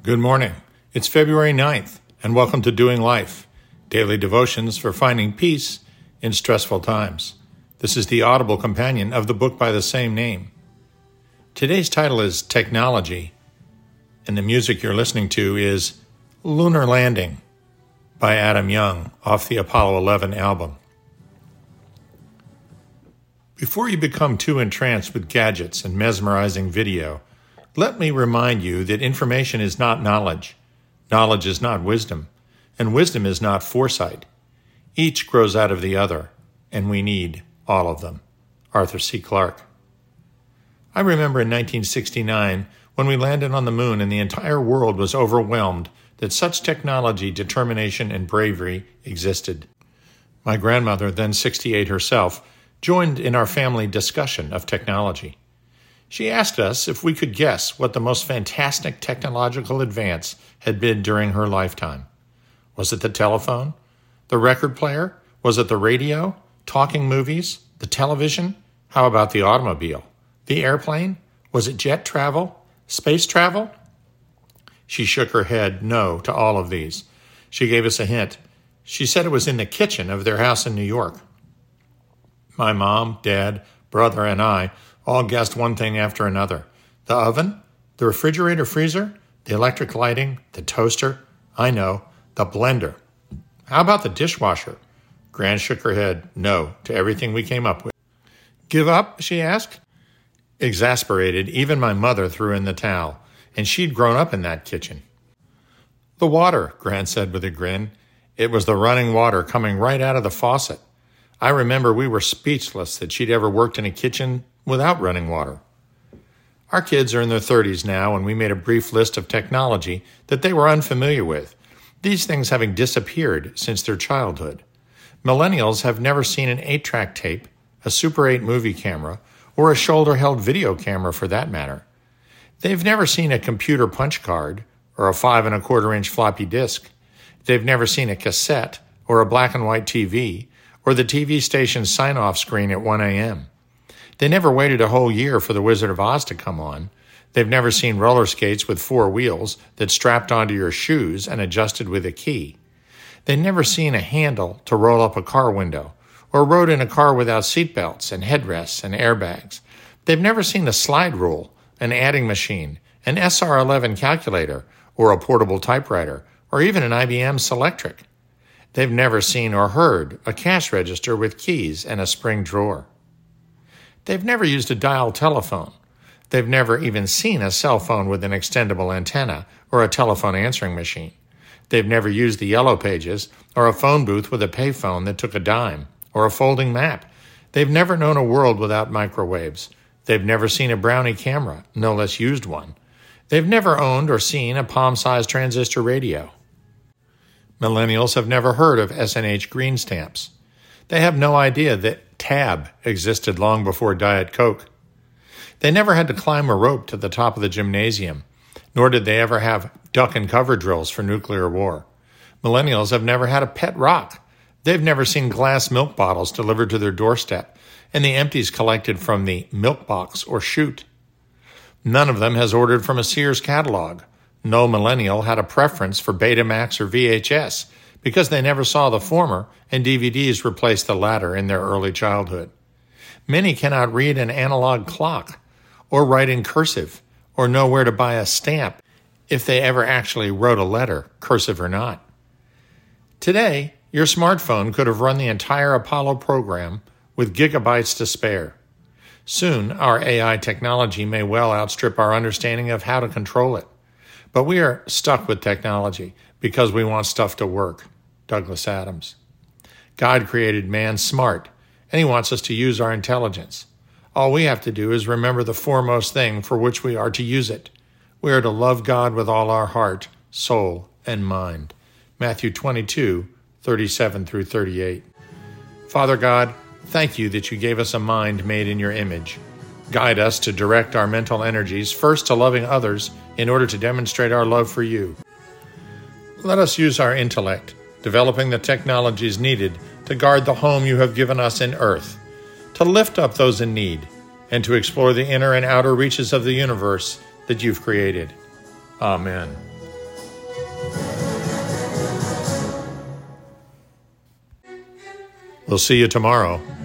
Good morning. It's February 9th, and welcome to Doing Life, daily devotions for finding peace in stressful times. This is the audible companion of the book by the same name. Today's title is Technology, and the music you're listening to is Lunar Landing by Adam Young off the Apollo 11 album. Before you become too entranced with gadgets and mesmerizing video, let me remind you that information is not knowledge, knowledge is not wisdom, and wisdom is not foresight. Each grows out of the other, and we need all of them. Arthur C. Clarke. I remember in 1969 when we landed on the moon and the entire world was overwhelmed that such technology, determination, and bravery existed. My grandmother, then 68 herself, joined in our family discussion of technology. She asked us if we could guess what the most fantastic technological advance had been during her lifetime. Was it the telephone? The record player? Was it the radio? Talking movies? The television? How about the automobile? The airplane? Was it jet travel? Space travel? She shook her head no to all of these. She gave us a hint. She said it was in the kitchen of their house in New York. My mom, dad, brother, and I all guessed one thing after another. The oven? The refrigerator freezer? The electric lighting? The toaster? I know, the blender. How about the dishwasher? Gran shook her head no to everything we came up with. Give up? She asked. Exasperated, even my mother threw in the towel, and she'd grown up in that kitchen. The water, Gran said with a grin. It was the running water coming right out of the faucet. I remember we were speechless that she'd ever worked in a kitchen without running water. Our kids are in their 30s now, and we made a brief list of technology that they were unfamiliar with, these things having disappeared since their childhood. Millennials have never seen an 8-track tape, a Super 8 movie camera, or a shoulder-held video camera for that matter. They've never seen a computer punch card or a 5¼ inch floppy disk. They've never seen a cassette or a black and white TV or the TV station's sign-off screen at 1 a.m. They never waited a whole year for The Wizard of Oz to come on. They've never seen roller skates with 4 wheels that strapped onto your shoes and adjusted with a key. They've never seen a handle to roll up a car window, or rode in a car without seatbelts and headrests and airbags. They've never seen a slide rule, an adding machine, an SR11 calculator, or a portable typewriter, or even an IBM Selectric. They've never seen or heard a cash register with keys and a spring drawer. They've never used a dial telephone. They've never even seen a cell phone with an extendable antenna or a telephone answering machine. They've never used the Yellow Pages or a phone booth with a payphone that took a dime or a folding map. They've never known a world without microwaves. They've never seen a Brownie camera, no less used one. They've never owned or seen a palm-sized transistor radio. Millennials have never heard of S&H green stamps. They have no idea that Tab existed long before Diet Coke. They never had to climb a rope to the top of the gymnasium, nor did they ever have duck and cover drills for nuclear war. Millennials have never had a pet rock. They've never seen glass milk bottles delivered to their doorstep and the empties collected from the milk box or chute. None of them has ordered from a Sears catalog. No millennial had a preference for Betamax or VHS because they never saw the former and DVDs replaced the latter in their early childhood. Many cannot read an analog clock or write in cursive or know where to buy a stamp if they ever actually wrote a letter, cursive or not. Today, your smartphone could have run the entire Apollo program with gigabytes to spare. Soon, our AI technology may well outstrip our understanding of how to control it. But we are stuck with technology because we want stuff to work. Douglas Adams. God created man smart, and he wants us to use our intelligence. All we have to do is remember the foremost thing for which we are to use it. We are to love God with all our heart, soul, and mind. Matthew 22:37 through 38. Father God, thank you that you gave us a mind made in your image. Guide us to direct our mental energies first to loving others in order to demonstrate our love for you. Let us use our intellect, developing the technologies needed to guard the home you have given us in earth, to lift up those in need, and to explore the inner and outer reaches of the universe that you've created. Amen. We'll see you tomorrow